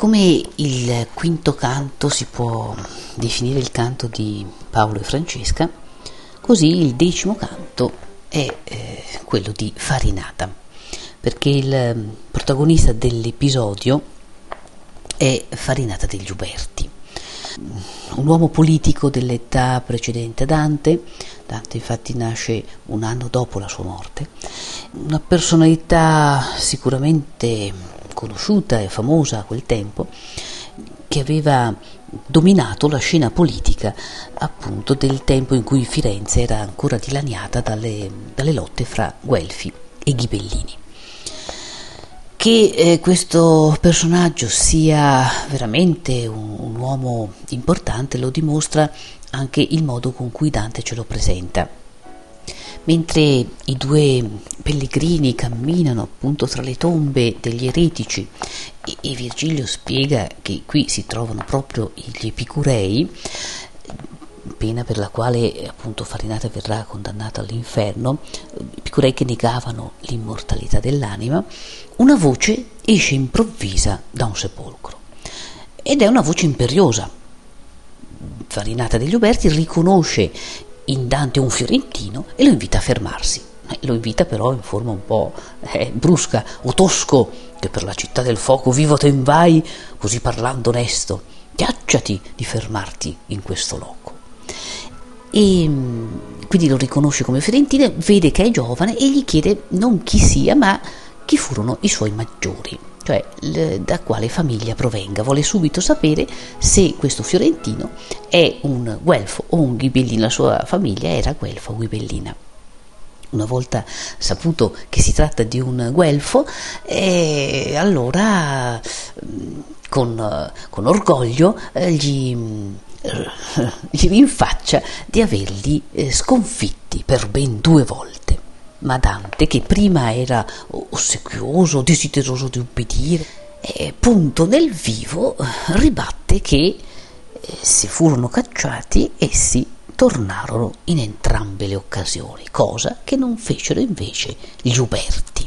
Come il quinto canto si può definire il canto di Paolo e Francesca, così il decimo canto è quello di Farinata, perché il protagonista dell'episodio è Farinata degli Uberti, un uomo politico dell'età precedente a Dante. Dante infatti nasce un anno dopo la sua morte, una personalità sicuramente conosciuta e famosa a quel tempo, che aveva dominato la scena politica appunto del tempo in cui Firenze era ancora dilaniata dalle lotte fra Guelfi e Ghibellini. Che questo personaggio sia veramente un uomo importante lo dimostra anche il modo con cui Dante ce lo presenta. Mentre i due pellegrini camminano appunto tra le tombe degli eretici e Virgilio spiega che qui si trovano proprio gli epicurei, pena per la quale appunto Farinata verrà condannata all'inferno, epicurei che negavano l'immortalità dell'anima, una voce esce improvvisa da un sepolcro ed è una voce imperiosa. Farinata degli Uberti riconosce in Dante un fiorentino e lo invita a fermarsi. Lo invita però in forma un po' brusca: o tosco, che per la città del fuoco vivo te vai, così parlando onesto, piacciati di fermarti in questo loco. E quindi lo riconosce come fiorentino, vede che è giovane e gli chiede non chi sia, ma chi furono i suoi maggiori, cioè da quale famiglia provenga. Vuole subito sapere se questo fiorentino è un guelfo o un ghibellino. La sua famiglia era guelfa o ghibellina. Una volta saputo che si tratta di un guelfo, allora con orgoglio gli rinfaccia di averli sconfitti per ben 2 volte. Ma Dante, che prima era ossequioso, desideroso di ubbidire, punto nel vivo ribatte che se furono cacciati essi tornarono in entrambe le occasioni, cosa che non fecero invece gli Uberti.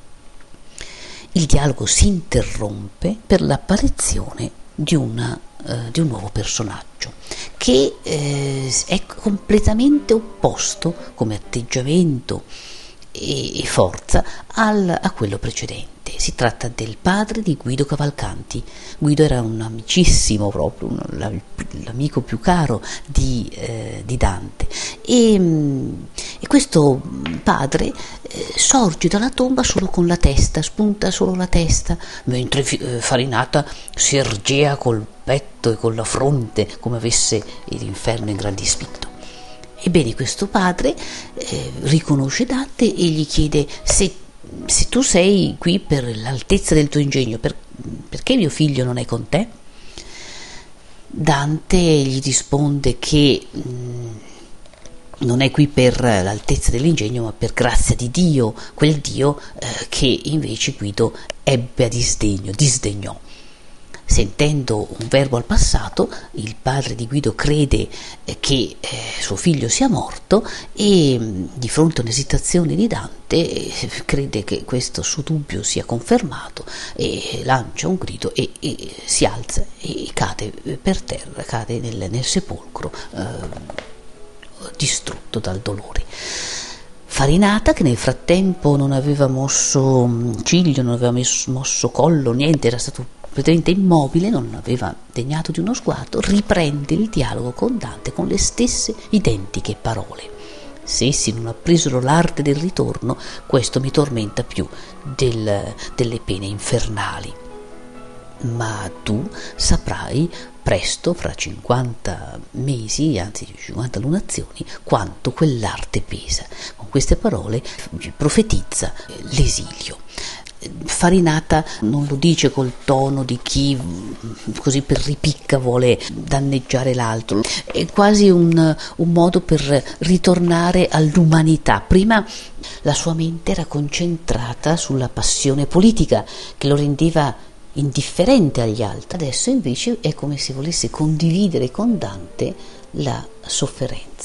Il dialogo si interrompe per l'apparizione di un nuovo personaggio che è completamente opposto come atteggiamento e forza a quello precedente. Si tratta del padre di Guido Cavalcanti. Guido era un amicissimo, proprio l'amico più caro di Dante, e questo padre sorge dalla tomba solo con la testa, spunta solo la testa, mentre Farinata si ergea col petto e con la fronte come avesse l'inferno ingrandiscito. Ebbene, questo padre riconosce Dante e gli chiede: se tu sei qui per l'altezza del tuo ingegno, perché mio figlio non è con te? Dante gli risponde che non è qui per l'altezza dell'ingegno, ma per grazia di Dio, quel Dio che invece Guido ebbe a disdegnò. Sentendo un verbo al passato, il padre di Guido crede che suo figlio sia morto e di fronte a un'esitazione di Dante crede che questo suo dubbio sia confermato e lancia un grido e si alza e cade per terra, cade nel sepolcro, distrutto dal dolore. Farinata, che nel frattempo non aveva mosso ciglio, non aveva mosso collo, niente, era stato completamente immobile, non aveva degnato di uno sguardo, riprende il dialogo con Dante con le stesse identiche parole: se essi non appresero l'arte del ritorno, questo mi tormenta più delle pene infernali. Ma tu saprai presto, fra 50 mesi, anzi 50 lunazioni, quanto quell'arte pesa. Con queste parole profetizza l'esilio. Farinata non lo dice col tono di chi così per ripicca vuole danneggiare l'altro, è quasi un modo per ritornare all'umanità. Prima la sua mente era concentrata sulla passione politica che lo rendeva indifferente agli altri, adesso invece è come se volesse condividere con Dante la sofferenza.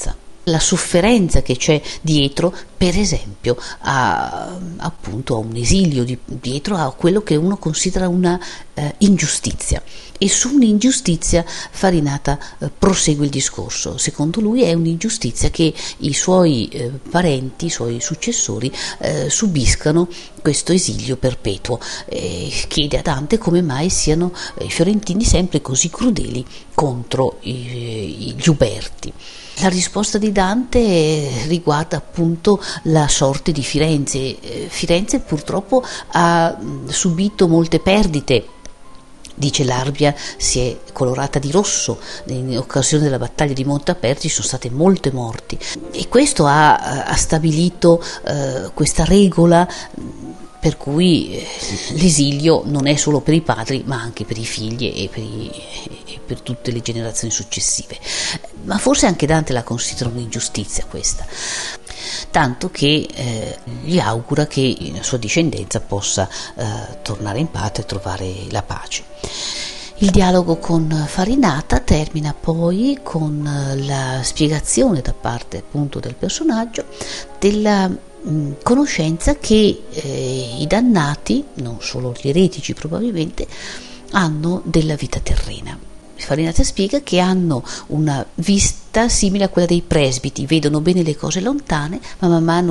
la sofferenza che c'è dietro, per esempio, appunto a un esilio, dietro a quello che uno considera una ingiustizia. E su un'ingiustizia Farinata prosegue il discorso. Secondo lui è un'ingiustizia che i suoi parenti, i suoi successori subiscano questo esilio perpetuo. Chiede a Dante come mai siano i fiorentini sempre così crudeli contro gli uberti. La risposta di Dante riguarda appunto la sorte di Firenze. Firenze purtroppo ha subito molte perdite. Dice l'Arbia si è colorata di rosso, in occasione della battaglia di Montaperti ci sono state molte morti e questo ha stabilito questa regola per cui l'esilio non è solo per i padri ma anche per i figli e per tutte le generazioni successive. Ma forse anche Dante la considera un'ingiustizia questa, tanto che gli augura che la sua discendenza possa tornare in patria e trovare la pace. Il dialogo con Farinata termina poi con la spiegazione da parte appunto del personaggio della conoscenza che i dannati, non solo gli eretici probabilmente, hanno della vita terrena. Farinata spiega che hanno una vista simile a quella dei presbiti, vedono bene le cose lontane, ma man mano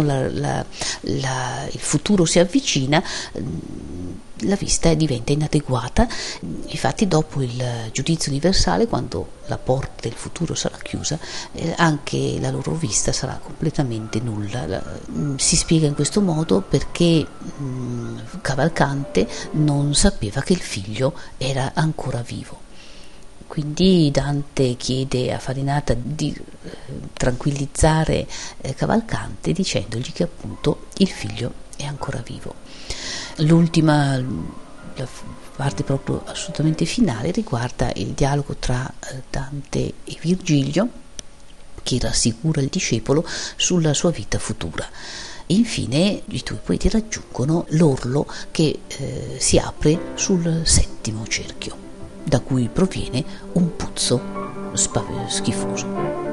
il futuro si avvicina, la vista diventa inadeguata. Infatti dopo il giudizio universale, quando la porta del futuro sarà chiusa, anche la loro vista sarà completamente nulla. Si spiega in questo modo perché Cavalcante non sapeva che il figlio era ancora vivo. Quindi Dante chiede a Farinata di tranquillizzare Cavalcante dicendogli che appunto il figlio è ancora vivo. L'ultima, la parte proprio assolutamente finale, riguarda il dialogo tra Dante e Virgilio, che rassicura il discepolo sulla sua vita futura. E infine i due poeti raggiungono l'orlo che si apre sul settimo cerchio, da cui proviene un puzzo schifoso.